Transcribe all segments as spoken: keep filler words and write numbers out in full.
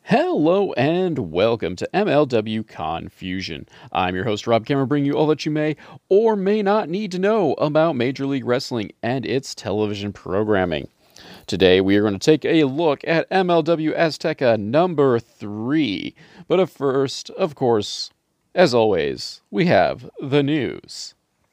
Hello and welcome to M L W Confusion. I'm your host, Rob Cameron, bringing you all that you may or may not need to know about Major League Wrestling and its television programming. Today, we are going to take a look at M L W Azteca number three. But at first, of course, as always, we have the news.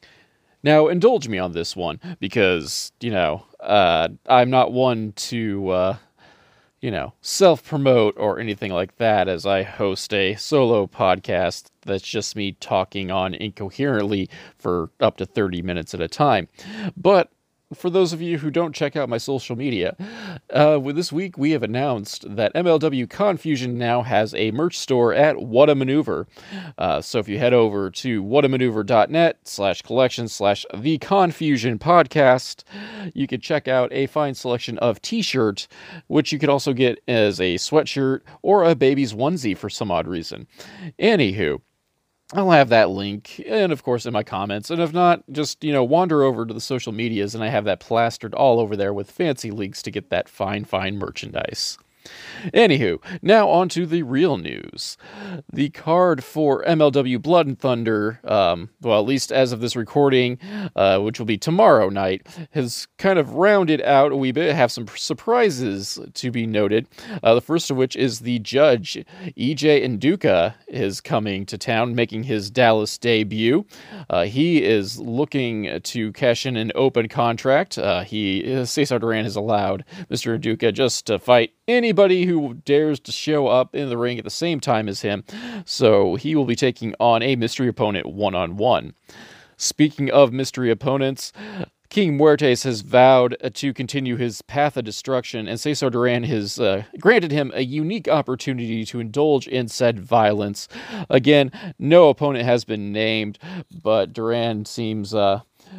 Now, indulge me on this one because, you know, uh, I'm not one to... Uh, you know, self-promote or anything like that, as I host a solo podcast that's just me talking on incoherently for up to thirty minutes at a time. But for those of you who don't check out my social media, uh, with this week we have announced that M L W Confusion now has a merch store at What a Maneuver. Uh, so if you head over to whatamaneuver.net slash collection slash the Confusion podcast, you can check out a fine selection of t-shirts, which you could also get as a sweatshirt or a baby's onesie for some odd reason. Anywho, I'll have that link, and of course in my comments, and if not, just, you know, wander over to the social medias, and I have that plastered all over there with fancy links to get that fine, fine merchandise. Anywho, now on to the real news. The card for M L W Blood and Thunder, um, well, at least as of this recording, uh, which will be tomorrow night, has kind of rounded out a wee bit. Have some surprises to be noted. Uh, the first of which is the judge, E J Nduka, is coming to town, making his Dallas debut. Uh, he is looking to cash in an open contract. Uh, he, Cesar Duran has allowed Mister Nduka just to fight anybody who dares to show up in the ring at the same time as him, so he will be taking on a mystery opponent one-on-one. Speaking of mystery opponents, King Muertes has vowed to continue his path of destruction, and Cesar Duran has uh, granted him a unique opportunity to indulge in said violence. Again, no opponent has been named, but Duran seems uh,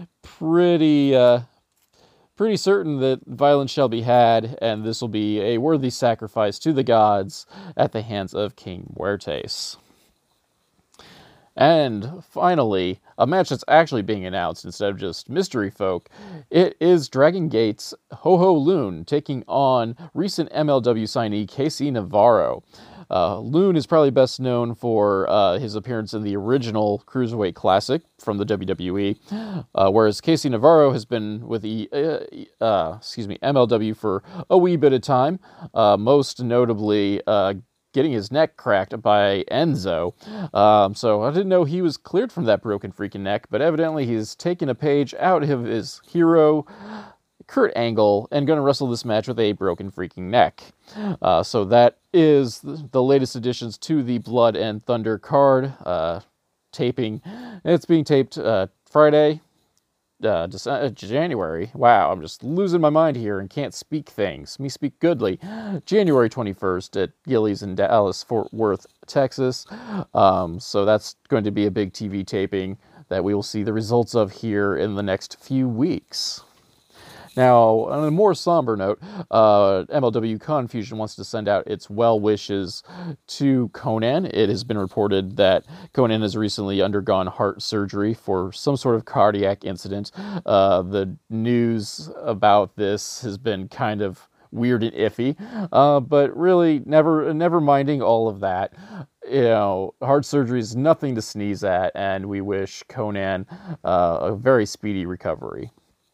pretty... Uh, Pretty certain that violence shall be had, and this will be a worthy sacrifice to the gods at the hands of King Muertes. And finally, a match that's actually being announced instead of just mystery folk. It is Dragon Gate's Ho Ho Lun taking on recent M L W signee Casey Navarro. Uh, Lun is probably best known for uh, his appearance in the original Cruiserweight Classic from the W W E, uh, whereas Casey Navarro has been with the uh, uh, excuse me M L W for a wee bit of time, uh, most notably uh, getting his neck cracked by Enzo. Um, so I didn't know he was cleared from that broken freaking neck, but evidently he's taken a page out of his hero, Kurt Angle, and going to wrestle this match with a broken freaking neck. Uh, so that is the latest additions to the Blood and Thunder card. Uh, taping. It's being taped uh, Friday, uh, December, January. Wow, I'm just losing my mind here and can't speak things. Me speak goodly. January twenty-first at Gillies in Dallas, Fort Worth, Texas. Um, so that's going to be a big T V taping that we will see the results of here in the next few weeks. Now, on a more somber note, uh, M L W Confusion wants to send out its well wishes to Konnan. It has been reported that Konnan has recently undergone heart surgery for some sort of cardiac incident. Uh, the news about this has been kind of weird and iffy, uh, but really, never, never minding all of that. You know, heart surgery is nothing to sneeze at, and we wish Konnan uh, a very speedy recovery.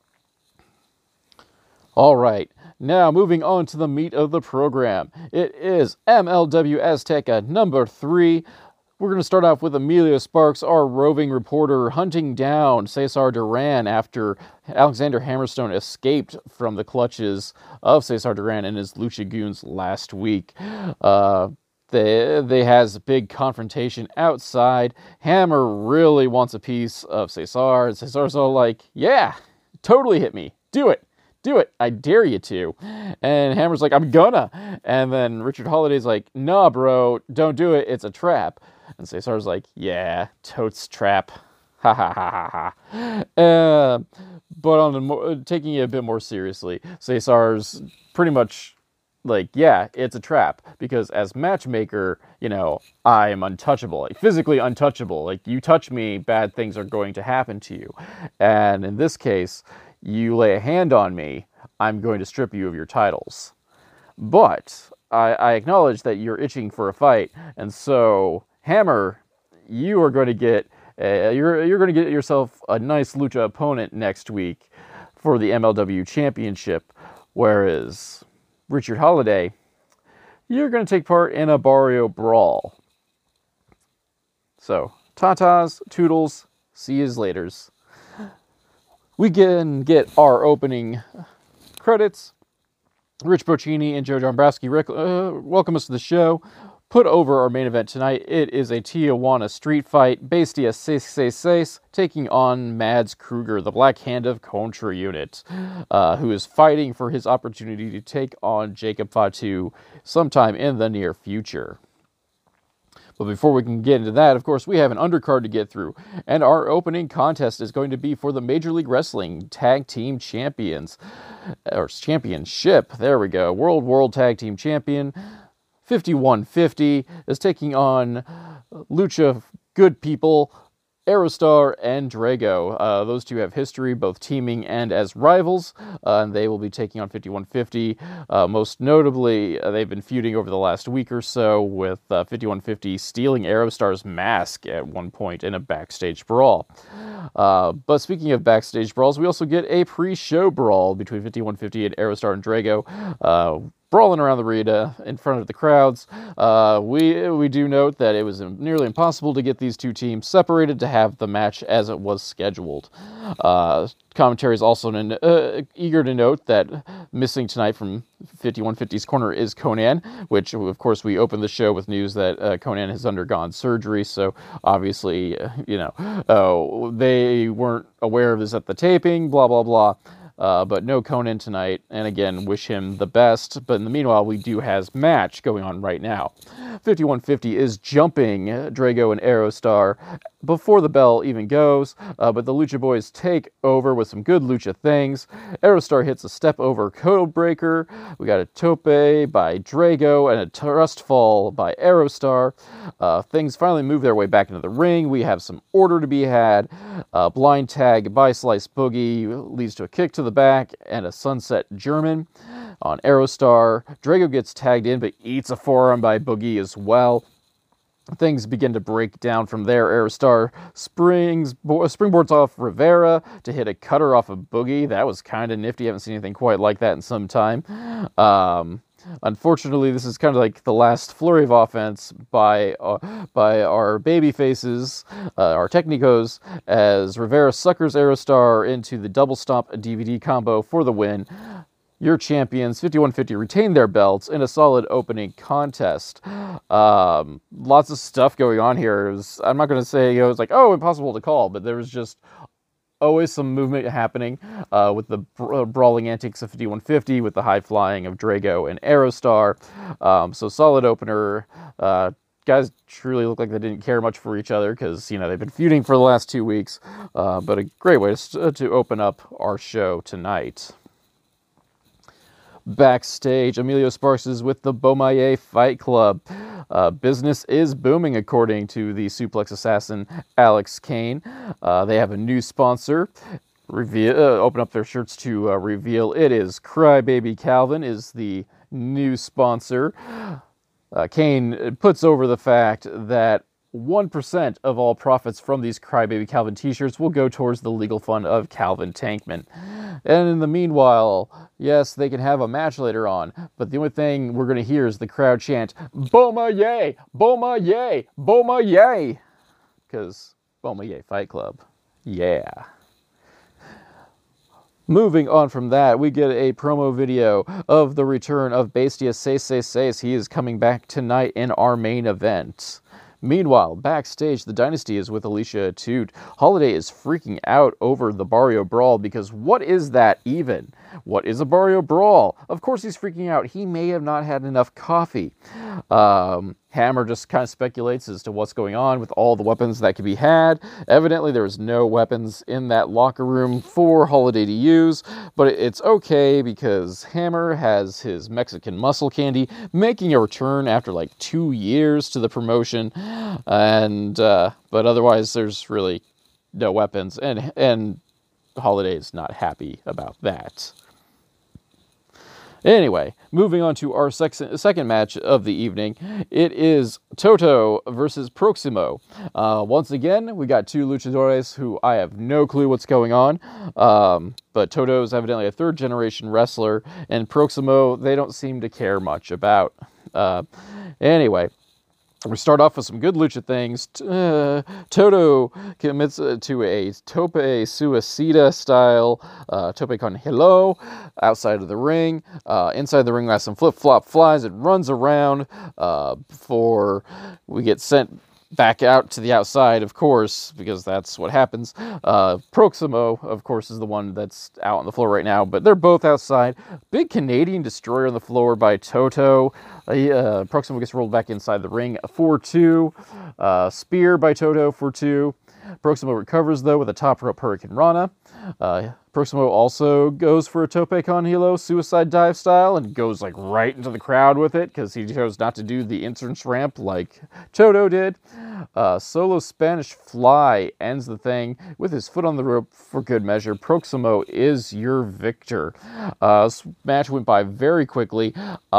All right, now moving on to the meat of the program. It is M L W Azteca number three. We're going to start off with Emilio Sparks, our roving reporter, hunting down Cesar Duran after Alexander Hammerstone escaped from the clutches of Cesar Duran and his Lucha Goons last week. Uh, They, they has a big confrontation outside. Hammer really wants a piece of Cesar, and Cesar's all like, yeah, totally hit me. Do it. Do it. I dare you to. And Hammer's like, I'm gonna. And then Richard Holiday's like, nah, bro, don't do it. It's a trap. And Cesar's like, yeah, totes trap. Ha ha ha ha ha. Uh, but on the more, taking it a bit more seriously, Cesar's pretty much like, yeah, it's a trap. Because as matchmaker, you know, I am untouchable. Like, physically untouchable. Like, you touch me, bad things are going to happen to you. And in this case, you lay a hand on me, I'm going to strip you of your titles. But I, I acknowledge that you're itching for a fight, and so Hammer, you are going to get uh, you're you're going to get yourself a nice lucha opponent next week for the M L W Championship, whereas Richard Holiday, you're going to take part in a Barrio Brawl. So, tatas, toodles, see yous laters. We can get our opening credits. Rich Bocchini and Joe Dombrowski uh, welcome us to the show. Put over our main event tonight. It is a Tijuana street fight. Bestia seis seis seis taking on Mads Kruger, the Black Hand of Contra Unit, uh, who is fighting for his opportunity to take on Jacob Fatu sometime in the near future. But before we can get into that, of course, we have an undercard to get through. And our opening contest is going to be for the Major League Wrestling Tag Team Champions. Or Championship. There we go. World World Tag Team Champion. fifty-one fifty is taking on Lucha Good People, Aerostar and Drago. Uh, those two have history, both teaming and as rivals, uh, and they will be taking on fifty-one fifty. Uh, most notably, uh, they've been feuding over the last week or so, with uh, fifty-one fifty stealing Aerostar's mask at one point in a backstage brawl. Uh, but speaking of backstage brawls, we also get a pre-show brawl between fifty-one fifty and Aerostar and Drago. Uh, brawling around the arena in front of the crowds. Uh, we we do note that it was nearly impossible to get these two teams separated to have the match as it was scheduled. Uh, commentary is also an, uh, eager to note that missing tonight from fifty-one fifty's corner is Konnan, which of course we opened the show with news that uh, Konnan has undergone surgery, so obviously, uh, you know, uh, they weren't aware of this at the taping, blah, blah, blah. Uh, but no Konnan tonight, and again, wish him the best. But in the meanwhile, we do has match going on right now. fifty-one fifty is jumping Drago and Aerostar before the bell even goes, uh, but the Lucha Boys take over with some good Lucha things. Aerostar hits a step over Code Breaker. We got a tope by Drago and a thrust fall by Aerostar. Uh, things finally move their way back into the ring. We have some order to be had. Uh, blind tag by Slice Boogie leads to a kick to the back and a Sunset German on Aerostar. Drago gets tagged in but eats a forearm by Boogie as well. Things begin to break down from there. Aerostar springs, bo- springboards off Rivera to hit a cutter off of Boogie. That was kind of nifty. I haven't seen anything quite like that in some time. Um, unfortunately, this is kind of like the last flurry of offense by uh, by our baby faces, uh, our Technicos, as Rivera suckers Aerostar into the double stomp D V D combo for the win. Your champions, fifty-one fifty, retain their belts in a solid opening contest. Um, lots of stuff going on here. It was, I'm not going to say it was like, oh, impossible to call, but there was just always some movement happening uh, with the bra- brawling antics of fifty-one fifty, with the high flying of Drago and Aerostar. Um, so solid opener. Uh, guys truly look like they didn't care much for each other because, you know, they've been feuding for the last two weeks. Uh, but a great way to, to open up our show tonight. Backstage, Emilio Sparks is with the Beaumaye Fight Club. Uh, business is booming, according to the suplex assassin Alex Kane. Uh, they have a new sponsor. Reveal, uh, open up their shirts to uh, reveal it is Crybaby Calvin is the new sponsor. Uh, Kane puts over the fact that one percent of all profits from these Crybaby Calvin t-shirts will go towards the legal fund of Calvin Tankman. And in the meanwhile, yes, they can have a match later on, but the only thing we're going to hear is the crowd chant, Beaumaye! Beaumaye! Beaumaye! Because Beaumaye Fight Club. Yeah. Moving on from that, we get a promo video of the return of Bestia seis seis seis. He is coming back tonight in our main event. Meanwhile, backstage, the Dynasty is with Alicia Atout. Holiday is freaking out over the Barrio Brawl because what is that even? What is a Barrio Brawl? Of course he's freaking out. He may have not had enough coffee. Um, Hammer just kind of speculates as to what's going on with all the weapons that could be had. Evidently, there was no weapons in that locker room for Holiday to use, but it's okay because Hammer has his Mexican muscle candy making a return after like two years to the promotion, and uh, but otherwise, there's really no weapons, and and Holiday is not happy about that. Anyway, moving on to our sex- second match of the evening, it is Toto versus Proximo. Uh, once again, we got two luchadores who I have no clue what's going on, um, but Toto is evidently a third-generation wrestler, and Proximo, they don't seem to care much about. Uh, anyway, we start off with some good lucha things. Uh, Toto commits uh, to a tope suicida style uh, tope con hilo outside of the ring. Uh, inside the ring, we have some flip-flop flies. It runs around uh, before we get sent back out to the outside, of course, because that's what happens. Uh, Proximo, of course, is the one that's out on the floor right now, but they're both outside. Big Canadian destroyer on the floor by Toto. Uh, Proximo gets rolled back inside the ring for two. Uh, spear by Toto for two. Proximo recovers, though, with a top rope Hurricane Rana. Uh, Proximo also goes for a tope con hilo suicide dive style and goes like right into the crowd with it because he chose not to do the entrance ramp like Toto did. Uh, solo Spanish fly ends the thing with his foot on the rope for good measure. Proximo is your victor. Uh, this match went by very quickly.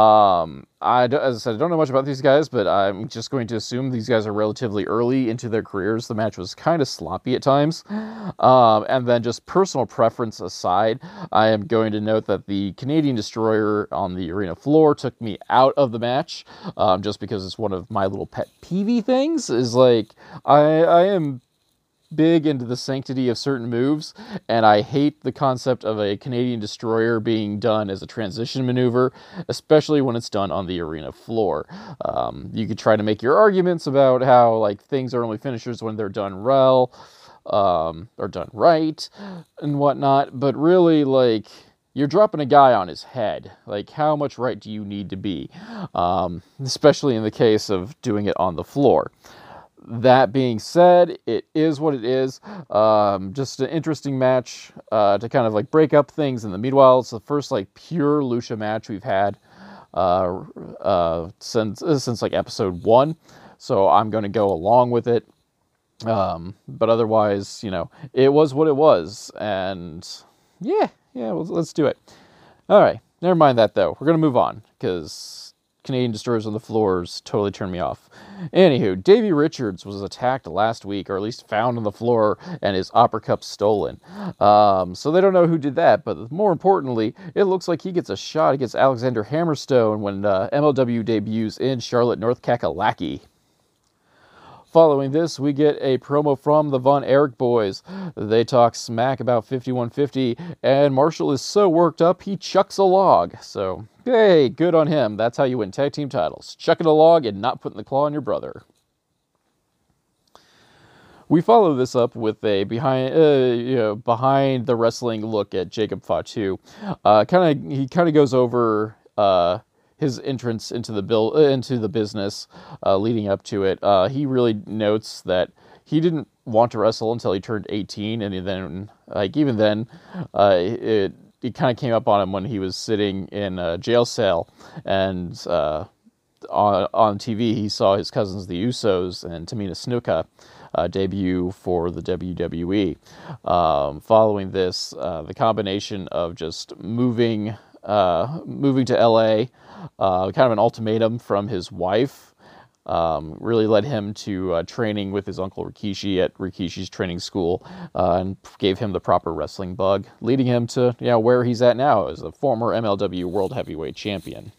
Um, I, as I said, I don't know much about these guys, but I'm just going to assume these guys are relatively early into their careers. The match was kind of sloppy at times. Um, and then just personal preference aside, I am going to note that the Canadian Destroyer on the arena floor took me out of the match, um, just because it's one of my little pet peevy things, is like, I, I am big into the sanctity of certain moves, and I hate the concept of a Canadian Destroyer being done as a transition maneuver, especially when it's done on the arena floor. Um, you could try to make your arguments about how like things are only finishers when they're done well, um, or done right, and whatnot, but really, like, you're dropping a guy on his head. Like, how much right do you need to be? Um, especially in the case of doing it on the floor. That being said, it is what it is. Um, just an interesting match uh, to kind of like break up things. In the meanwhile, it's the first like pure Lucha match we've had uh, uh, since uh, since like episode one. So I'm going to go along with it. Um, but otherwise, you know, it was what it was, and yeah, yeah, well, let's do it. All right, never mind that though. We're going to move on because Canadian Destroyers on the floors totally turned me off. Anywho, Davey Richards was attacked last week, or at least found on the floor, and his Opera Cup stolen. Um, so they don't know who did that, but more importantly, it looks like he gets a shot against Alexander Hammerstone when uh, M L W debuts in Charlotte, North Kakalaki. Following this, we get a promo from the Von Erich boys. They talk smack about fifty-one fifty, and Marshall is so worked up, he chucks a log. So, hey, good on him. That's how you win tag team titles. Chucking a log and not putting the claw on your brother. We follow this up with a behind, uh, you know, behind the wrestling look at Jacob Fatu. Uh, kind of, he kind of goes over uh, his entrance into the bill, uh, into the business, uh, leading up to it. Uh, he really notes that he didn't want to wrestle until he turned eighteen, and then, like even then, uh, it it kind of came up on him when he was sitting in a jail cell, and uh, on on T V he saw his cousins, the Usos, and Tamina Snuka Uh, debut for the W W E. Um, following this, uh, the combination of just moving uh, moving to L A, uh, kind of an ultimatum from his wife, um, really led him to uh, training with his uncle Rikishi at Rikishi's training school, uh, and gave him the proper wrestling bug, leading him to you know, where he's at now as a former M L W World Heavyweight Champion.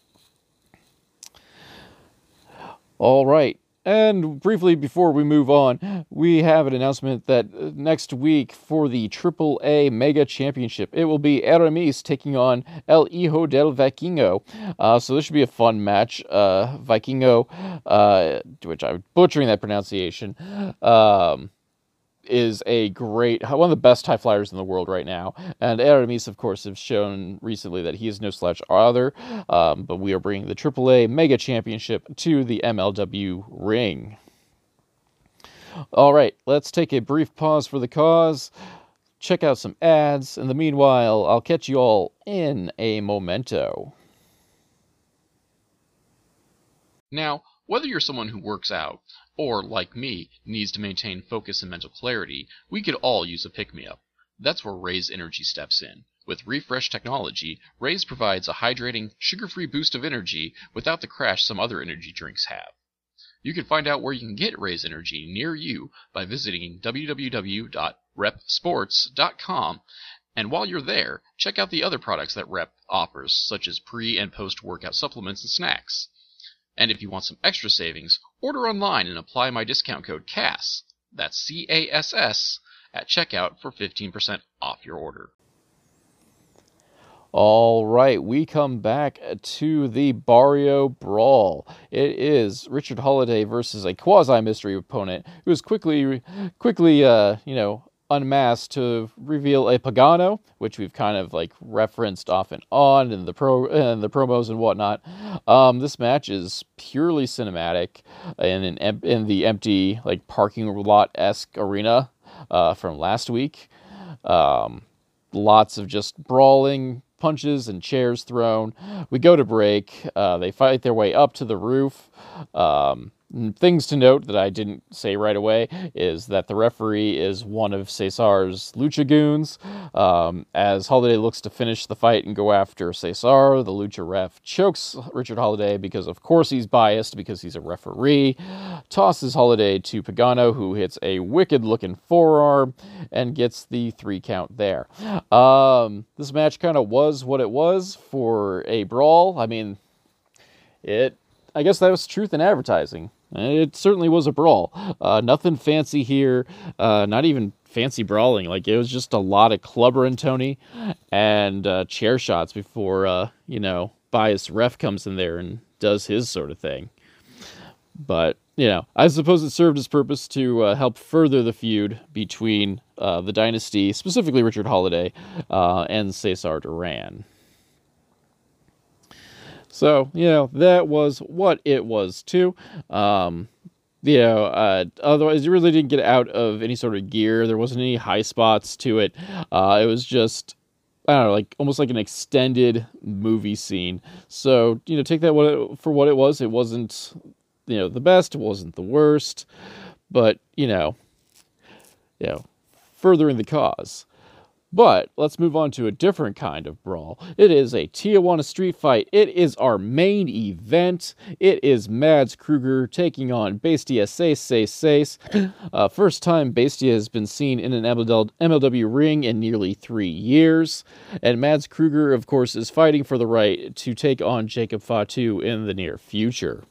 All right. And briefly before we move on, we have an announcement that next week for the triple A Mega Championship, it will be Aramis taking on El Hijo del Vikingo. Uh, so this should be a fun match. Uh, Vikingo, uh, which I'm butchering that pronunciation, um, is a great, one of the best high flyers in the world right now. And Aramis, of course, have shown recently that he is no slouch either. Um, but we are bringing the triple A Mega Championship to the M L W ring. All right, let's take a brief pause for the cause. Check out some ads. In the meanwhile, I'll catch you all in a momento. Now, whether you're someone who works out, or, like me, needs to maintain focus and mental clarity, we could all use a pick-me-up. That's where Raise Energy steps in. With Refresh technology, Raze provides a hydrating, sugar-free boost of energy without the crash some other energy drinks have. You can find out where you can get Raze Energy near you by visiting w w w dot rep sports dot com, and while you're there, check out the other products that Rep offers, such as pre- and post-workout supplements and snacks. And if you want some extra savings, order online and apply my discount code C A S S, that's C A S S, at checkout for fifteen percent off your order. All right, we come back to the Barrio Brawl. It is Richard Holliday versus a quasi-mystery opponent who is quickly, quickly, uh, you know, unmasked to reveal a Pagano, which we've kind of like referenced off and on in the pro in the promos and whatnot. Um, this match is purely cinematic in an in the empty like parking lot-esque arena uh, from last week. Um, lots of just brawling, punches and chairs thrown. We go to break. Uh, they fight their way up to the roof. Um, things to note that I didn't say right away is that the referee is one of Cesar's Lucha Goons. Um, as Holiday looks to finish the fight and go after Cesar, the Lucha ref chokes Richard Holiday because, of course, he's biased because he's a referee. Tosses Holiday to Pagano, who hits a wicked-looking forearm and gets the three count there. Um, this match kind of was what it was for a brawl. I mean, it... I guess that was truth in advertising. It certainly was a brawl. Uh, nothing fancy here. Uh, not even fancy brawling. Like, it was just a lot of clubbering Tony and uh, chair shots before, uh, you know, biased ref comes in there and does his sort of thing. But, you know, I suppose it served its purpose to uh, help further the feud between uh, the Dynasty, specifically Richard Holiday, uh, and Cesar Duran. So, you know, that was what it was, too. Um, you know, uh, otherwise, you really didn't get out of any sort of gear. There wasn't any high spots to it. Uh, it was just, I don't know, like, almost like an extended movie scene. So, you know, take that what it, for what it was. It wasn't, you know, the best. It wasn't the worst. But, you know, you know, furthering the cause. But let's move on to a different kind of brawl. It is a Tijuana street fight. It is our main event. It is Mads Kruger taking on Bestia Seis Seis Seis. Uh, first time Bestia has been seen in an M L W ring in nearly three years. And Mads Kruger, of course, is fighting for the right to take on Jacob Fatu in the near future.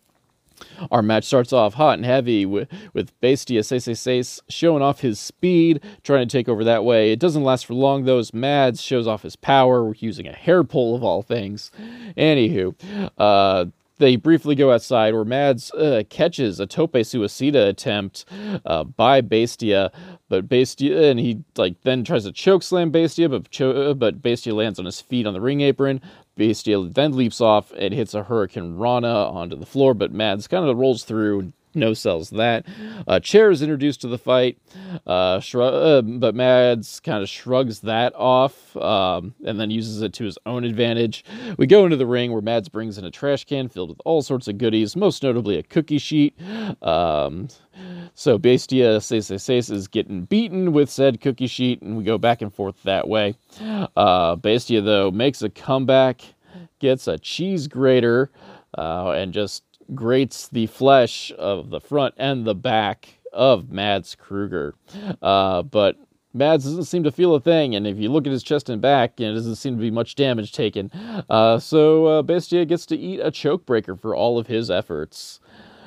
Our match starts off hot and heavy with, with Bestia Seis Seis Seis showing off his speed, trying to take over that way. It doesn't last for long, though, as Mads shows off his power using a hair pull of all things. Anywho, uh, they briefly go outside where Mads uh, catches a Tope Suicida attempt uh, by Bestia, but Bestia, and he like then tries to choke slam Bestia, but, cho- but Bestia lands on his feet on the ring apron. Bestia then leaps off and hits a Hurricane Rana onto the floor, but Mads kind of rolls through, no sells that. Uh, chair is introduced to the fight, uh, shrug- uh, but Mads kind of shrugs that off um, and then uses it to his own advantage. We go into the ring where Mads brings in a trash can filled with all sorts of goodies, most notably a cookie sheet. Um, so Bestia Seis Seis Seis is getting beaten with said cookie sheet, and we go back and forth that way. Uh, Bestia, though, makes a comeback, gets a cheese grater, uh, and just grates the flesh of the front and the back of Mads Kruger. Uh, but Mads doesn't seem to feel a thing, and if you look at his chest and back, you know, it doesn't seem to be much damage taken. Uh, so uh, Bestia gets to eat a choke breaker for all of his efforts.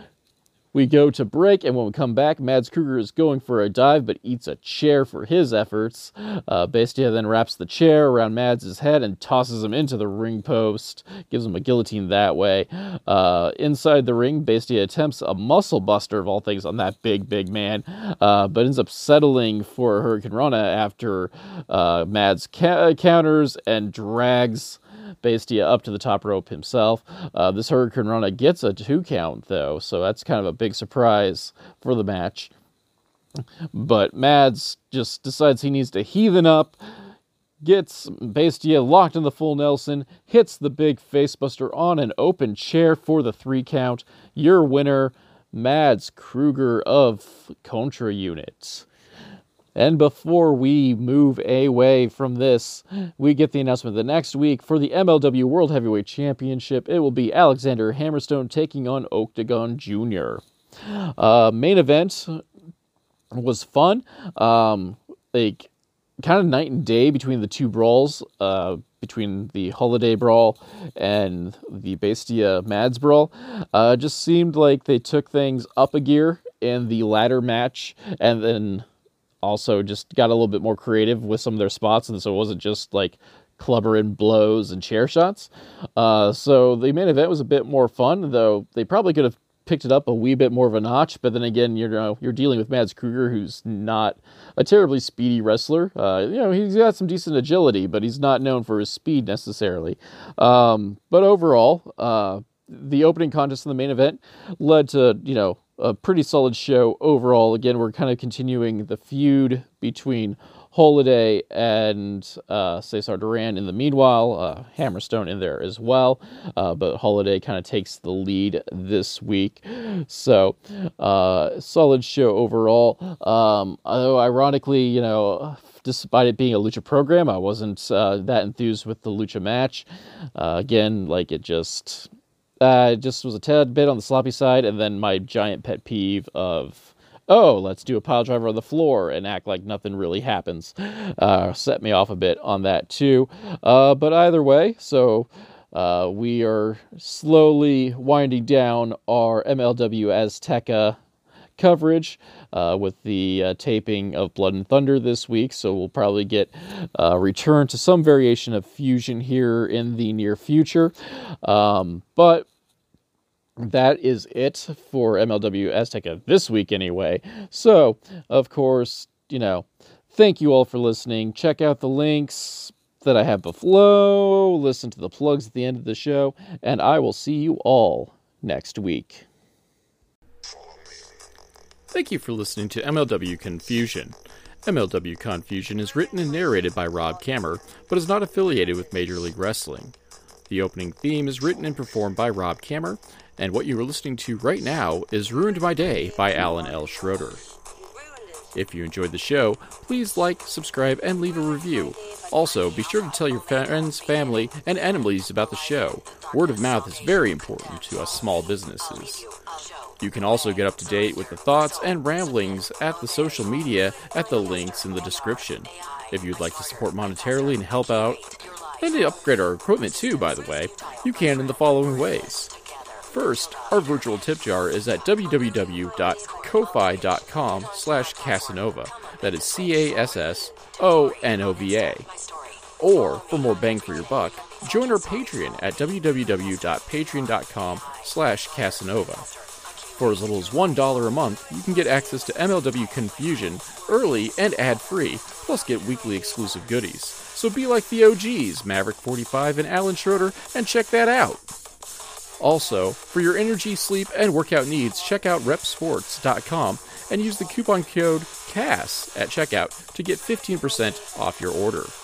We go to break, and when we come back, Mads Kruger is going for a dive, but eats a chair for his efforts. Uh, Bestia then wraps the chair around Mads' head and tosses him into the ring post, gives him a guillotine that way. Uh, inside the ring, Bestia attempts a muscle buster of all things on that big, big man, uh, but ends up settling for Hurricane Rana after uh, Mads ca- counters and drags Bestia up to the top rope himself. Uh, this Hurricane Rana gets a two count, though, so that's kind of a big surprise for the match. But Mads just decides he needs to heathen up, gets Bestia locked in the full Nelson, hits the big facebuster on an open chair for the three count. Your winner, Mads Kruger of Contra Unit. And before we move away from this, we get the announcement that next week for the M L W World Heavyweight Championship, it will be Alexander Hammerstone taking on Octagon Junior Uh, main event was fun. Um, like, kind of night and day between the two brawls, uh, between the Holiday Brawl and the Bestia Mads Brawl. Uh, just seemed like they took things up a gear in the ladder match, and then also just got a little bit more creative with some of their spots, and so it wasn't just like clubbering blows and chair shots. Uh, so the main event was a bit more fun, though they probably could have picked it up a wee bit more of a notch, but then again, you know, you're dealing with Mads Kruger, who's not a terribly speedy wrestler. Uh, you know, he's got some decent agility, but he's not known for his speed necessarily. Um, but overall, uh, the opening contest in the main event led to, you know, a pretty solid show overall. Again, we're kind of continuing the feud between Holiday and uh, Cesar Duran in the meanwhile. Uh, Hammerstone in there as well. Uh, but Holiday kind of takes the lead this week. So, uh, solid show overall. Um, although, ironically, you know, despite it being a Lucha program, I wasn't uh, that enthused with the Lucha match. Uh, again, like, it just... Uh, it just was a tad bit on the sloppy side, and then my giant pet peeve of, oh, let's do a pile driver on the floor and act like nothing really happens, uh, set me off a bit on that too. Uh, but either way, so uh, we are slowly winding down our M L W Azteca coverage uh, with the uh, taping of Blood and Thunder this week, so we'll probably get a uh, return to some variation of Fusion here in the near future. Um, but that is it for M L W Azteca this week anyway. So, of course, you know, thank you all for listening. Check out the links that I have below, listen to the plugs at the end of the show, and I will see you all next week. Thank you for listening to M L W Confusion. M L W Confusion is written and narrated by Rob Kammer, but is not affiliated with Major League Wrestling. The opening theme is written and performed by Rob Kammer, and what you are listening to right now is Ruined My Day by Alan L. Schroeder. If you enjoyed the show, please like, subscribe, and leave a review. Also, be sure to tell your friends, family, and enemies about the show. Word of mouth is very important to us small businesses. You can also get up to date with the thoughts and ramblings at the social media at the links in the description. If you'd like to support monetarily and help out, and to upgrade our equipment too, by the way, you can in the following ways. First, our virtual tip jar is at www.ko-fi.com slash Casanova. That is C A S S O N O V A. Or, for more bang for your buck, join our Patreon at www.patreon.com slash Casanova. For as little as one dollar a month, you can get access to M L W Confusion early and ad-free, plus get weekly exclusive goodies. So be like the O Gs, Maverick forty-five and Alan Schroeder, and check that out. Also, for your energy, sleep, and workout needs, check out rep sports dot com and use the coupon code C A S at checkout to get fifteen percent off your order.